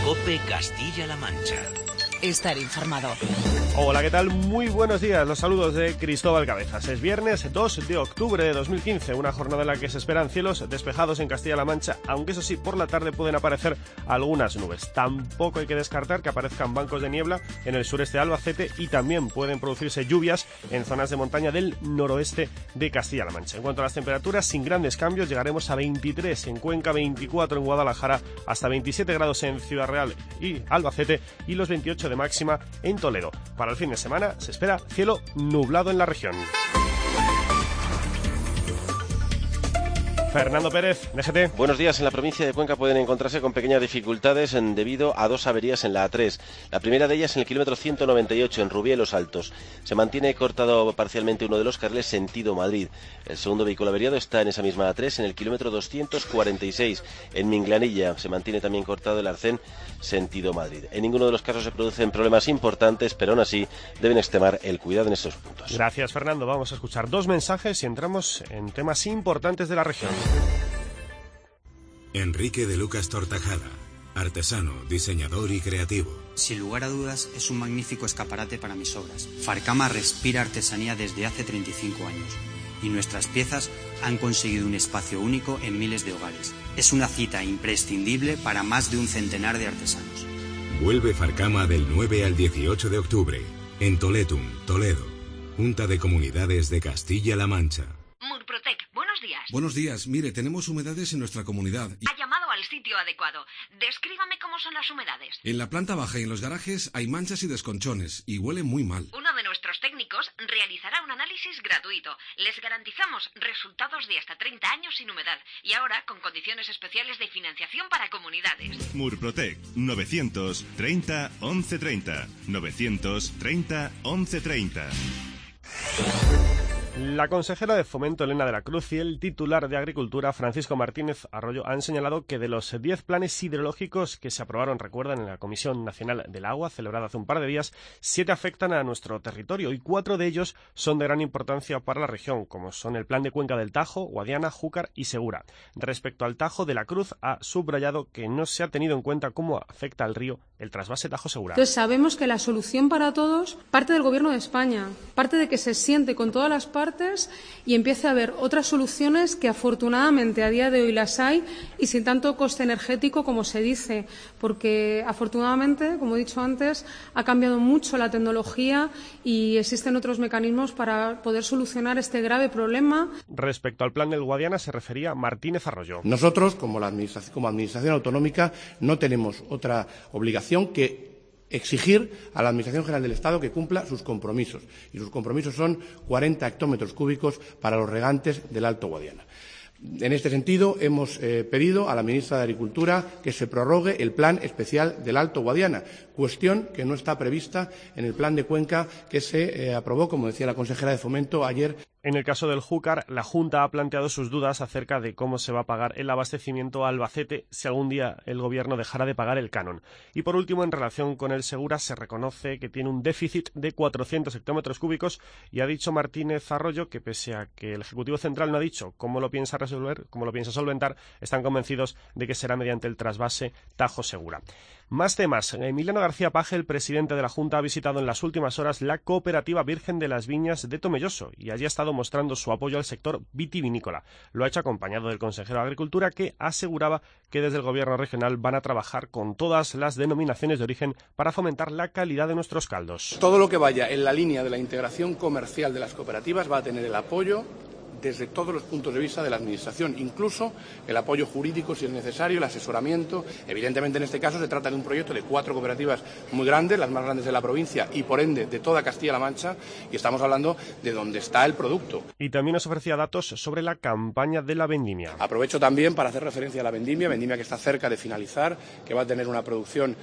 COPE Castilla-La Mancha. Estar informado. Hola, ¿qué tal? Muy buenos días. Los saludos de Cristóbal Cabezas. Es viernes 2 de octubre de 2015, una jornada en la que se esperan cielos despejados en Castilla-La Mancha, aunque eso sí, por la tarde pueden aparecer algunas nubes. Tampoco hay que descartar que aparezcan bancos de niebla en el sureste de Albacete y también pueden producirse lluvias en zonas de montaña del noroeste de Castilla-La Mancha. En cuanto a las temperaturas, sin grandes cambios, llegaremos a 23 en Cuenca, 24 en Guadalajara, hasta 27 grados en Ciudad Real y Albacete y los 28 de máxima en Toledo. Para el fin de semana se espera cielo nublado en la región. Fernando Pérez, DGT. Buenos días. En la provincia de Cuenca pueden encontrarse con pequeñas dificultades debido a dos averías en la A3. La primera de ellas en el kilómetro 198 en Rubié Los Altos. Se mantiene cortado parcialmente uno de los carriles sentido Madrid. El segundo vehículo averiado está en esa misma A3 en el kilómetro 246 en Minglanilla. Se mantiene también cortado el arcén sentido Madrid. En ninguno de los casos se producen problemas importantes, pero aún así deben extremar el cuidado en estos puntos. Gracias, Fernando. Vamos a escuchar dos mensajes y entramos en temas importantes de la región. Enrique de Lucas Tortajada, artesano, diseñador y creativo. Sin lugar a dudas, es un magnífico escaparate para mis obras. Farcama respira artesanía desde hace 35 años y nuestras piezas han conseguido un espacio único en miles de hogares. Es una cita imprescindible para más de un centenar de artesanos. Vuelve Farcama del 9 al 18 de octubre, en Toletum, Toledo, Junta de Comunidades de Castilla-La Mancha. Murprotec, buenos días. Buenos días. Mire, tenemos humedades en nuestra comunidad. Ha llamado al sitio adecuado. Descríbame cómo son las humedades. En la planta baja y en los garajes hay manchas y desconchones y huele muy mal. Uno de nuestros técnicos realizará un análisis gratuito. Les garantizamos resultados de hasta 30 años sin humedad y ahora con condiciones especiales de financiación para comunidades. Murprotec, 930 1130. 930 1130. La consejera de Fomento, Elena de la Cruz, y el titular de Agricultura, Francisco Martínez Arroyo, han señalado que de los 10 planes hidrológicos que se aprobaron, recuerdan, en la Comisión Nacional del Agua, celebrada hace un par de días, 7 afectan a nuestro territorio y 4 de ellos son de gran importancia para la región, como son el Plan de Cuenca del Tajo, Guadiana, Júcar y Segura. Respecto al Tajo, de la Cruz ha subrayado que no se ha tenido en cuenta cómo afecta al río el trasvase Tajo-Segura. Entonces sabemos que la solución para todos parte del Gobierno de España, parte de que se siente con todas las partes y empiece a haber otras soluciones que afortunadamente a día de hoy las hay y sin tanto coste energético como se dice, porque afortunadamente, como he dicho antes, ha cambiado mucho la tecnología y existen otros mecanismos para poder solucionar este grave problema. Respecto al plan del Guadiana se refería Martínez Arroyo. Nosotros, como Administración Autonómica, no tenemos otra obligación que exigir a la Administración General del Estado que cumpla sus compromisos. Y sus compromisos son 40 hectómetros cúbicos para los regantes del Alto Guadiana. En este sentido, hemos pedido a la ministra de Agricultura que se prorrogue el plan especial del Alto Guadiana, cuestión que no está prevista en el plan de Cuenca que se aprobó, como decía la consejera de Fomento ayer. En el caso del Júcar, la Junta ha planteado sus dudas acerca de cómo se va a pagar el abastecimiento a Albacete si algún día el Gobierno dejara de pagar el canon. Y por último, en relación con el Segura, se reconoce que tiene un déficit de 400 hectómetros cúbicos y ha dicho Martínez Arroyo que pese a que el Ejecutivo Central no ha dicho cómo lo piensa resolver, cómo lo piensa solventar, están convencidos de que será mediante el trasvase Tajo-Segura. Más temas. Emiliano García Paje, el presidente de la Junta, ha visitado en las últimas horas la Cooperativa Virgen de las Viñas de Tomelloso y allí ha estado mostrando su apoyo al sector vitivinícola. Lo ha hecho acompañado del consejero de Agricultura, que aseguraba que desde el Gobierno regional van a trabajar con todas las denominaciones de origen para fomentar la calidad de nuestros caldos. Todo lo que vaya en la línea de la integración comercial de las cooperativas va a tener el apoyo desde todos los puntos de vista de la Administración, incluso el apoyo jurídico si es necesario, el asesoramiento. Evidentemente, en este caso se trata de un proyecto de 4 cooperativas muy grandes, las más grandes de la provincia y, por ende, de toda Castilla-La Mancha, y estamos hablando de dónde está el producto. Y también nos ofrecía datos sobre la campaña de la vendimia. Aprovecho también para hacer referencia a la vendimia que está cerca de finalizar, que va a tener una producción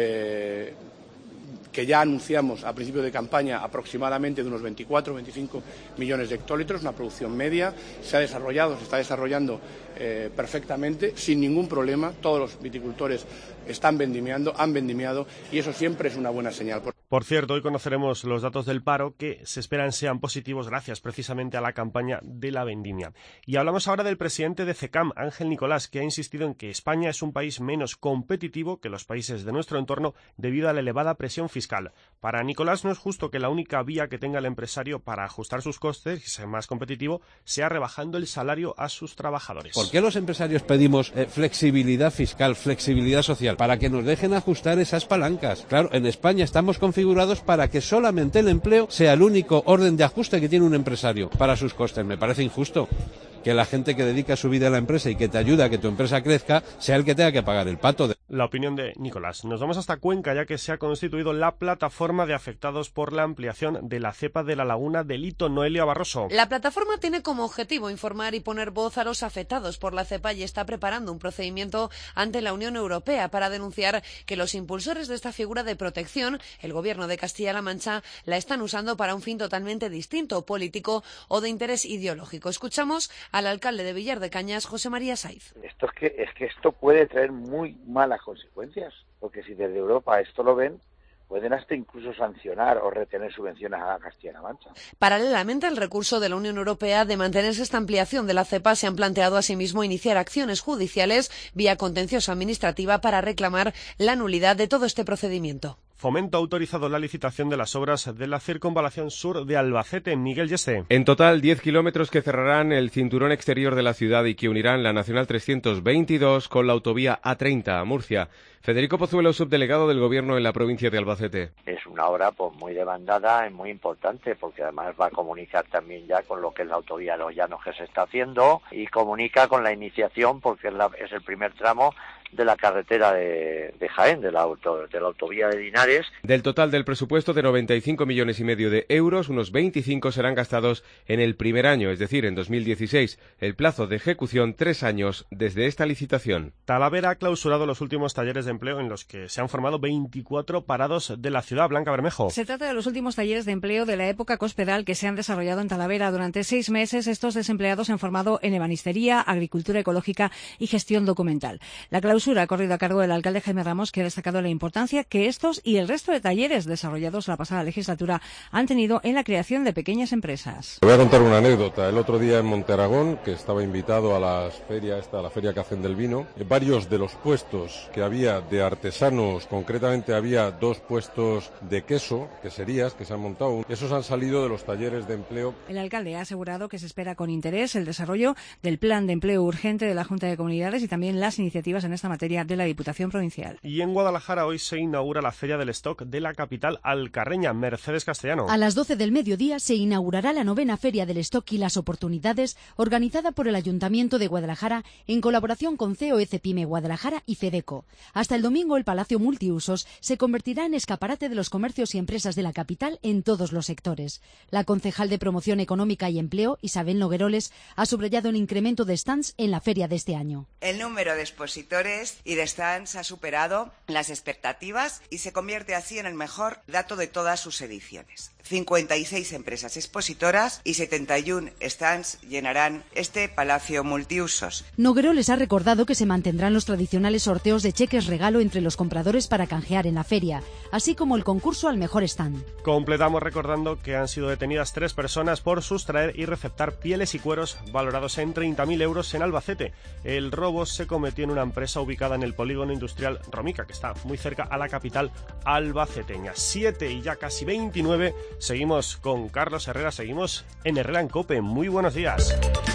que ya anunciamos a principio de campaña aproximadamente de unos 24-25 millones de hectolitros, una producción media. Se está desarrollando perfectamente, sin ningún problema. Todos los viticultores están vendimiando, han vendimiado y eso siempre es una buena señal. Por cierto, hoy conoceremos los datos del paro que se esperan sean positivos gracias precisamente a la campaña de la vendimia. Y hablamos ahora del presidente de CECAM, Ángel Nicolás, que ha insistido en que España es un país menos competitivo que los países de nuestro entorno debido a la elevada presión fiscal. Para Nicolás no es justo que la única vía que tenga el empresario para ajustar sus costes y ser más competitivo sea rebajando el salario a sus trabajadores. ¿Por qué los empresarios pedimos flexibilidad fiscal, flexibilidad social? Para que nos dejen ajustar esas palancas. Claro, en España estamos configurados para que solamente el empleo sea el único orden de ajuste que tiene un empresario para sus costes. Me parece injusto que la gente que dedica su vida a la empresa y que te ayuda a que tu empresa crezca sea el que tenga que pagar el pato. La opinión de Nicolás. Nos vamos hasta Cuenca, ya que se ha constituido la plataforma de afectados por la ampliación de la cepa de la laguna del Hito. Noelia Barroso. La plataforma tiene como objetivo informar y poner voz a los afectados por la cepa y está preparando un procedimiento ante la Unión Europea para denunciar que los impulsores de esta figura de protección, el Gobierno de Castilla-La Mancha, la están usando para un fin totalmente distinto, político o de interés ideológico. Escuchamos al alcalde de Villar de Cañas, José María Saiz. Es que esto puede traer muy malas consecuencias, porque si desde Europa esto lo ven, pueden hasta incluso sancionar o retener subvenciones a Castilla-La Mancha. Paralelamente al recurso de la Unión Europea de mantenerse esta ampliación de la cepa, se han planteado asimismo iniciar acciones judiciales vía contencioso administrativa para reclamar la nulidad de todo este procedimiento. Fomento ha autorizado la licitación de las obras de la circunvalación sur de Albacete. Miguel Yeste. En total, 10 kilómetros que cerrarán el cinturón exterior de la ciudad y que unirán la Nacional 322 con la autovía A30 a Murcia. Federico Pozuelo, subdelegado del Gobierno en la provincia de Albacete. Es una obra muy demandada y muy importante, porque además va a comunicar también ya con lo que es la autovía de Los Llanos que se está haciendo y comunica con la iniciación, porque es el primer tramo de la carretera de Jaén, de la autovía de Linares. Del total del presupuesto de 95,5 millones de euros, unos 25 serán gastados en el primer año, es decir, en 2016. El plazo de ejecución, 3 años desde esta licitación. Talavera ha clausurado los últimos talleres de empleo en los que se han formado 24 parados de la ciudad. Blanca Bermejo. Se trata de los últimos talleres de empleo de la época cospedal que se han desarrollado en Talavera. Durante 6 meses, estos desempleados se han formado en ebanistería, agricultura ecológica y gestión documental. La clausura ha corrido a cargo del alcalde Jaime Ramos, que ha destacado la importancia que estos y el resto de talleres desarrollados la pasada legislatura han tenido en la creación de pequeñas empresas. Voy a contar una anécdota. El otro día en Monteragón, que estaba invitado a la feria que hacen del vino, varios de los puestos que había de artesanos, concretamente había 2 puestos de queso, queserías que se han montado, esos han salido de los talleres de empleo. El alcalde ha asegurado que se espera con interés el desarrollo del plan de empleo urgente de la Junta de Comunidades y también las iniciativas en esta materia de la Diputación Provincial. Y en Guadalajara hoy se inaugura la Feria del Stock de la capital alcarreña. Mercedes Castellano. A las 12 del mediodía se inaugurará la 9ª Feria del Stock y las Oportunidades, organizada por el Ayuntamiento de Guadalajara en colaboración con COEC Pyme Guadalajara y FEDECO. Hasta el domingo el Palacio Multiusos se convertirá en escaparate de los comercios y empresas de la capital en todos los sectores. La concejal de Promoción Económica y Empleo, Isabel Nogueroles, ha subrayado el incremento de stands en la feria de este año. El número de expositores y de stands ha superado las expectativas y se convierte así en el mejor dato de todas sus ediciones. 56 empresas expositoras y 71 stands llenarán este Palacio Multiusos. Nogueroles ha recordado que se mantendrán los tradicionales sorteos de cheques regalo entre los compradores para canjear en la feria, así como el concurso al mejor stand. Completamos recordando que han sido detenidas 3 personas por sustraer y receptar pieles y cueros valorados en 30.000 euros en Albacete. El robo se cometió en una empresa ubicada en el polígono industrial Romica, que está muy cerca a la capital albaceteña. 7 y ya casi 29. Seguimos con Carlos Herrera, seguimos en Herrera en COPE. Muy buenos días.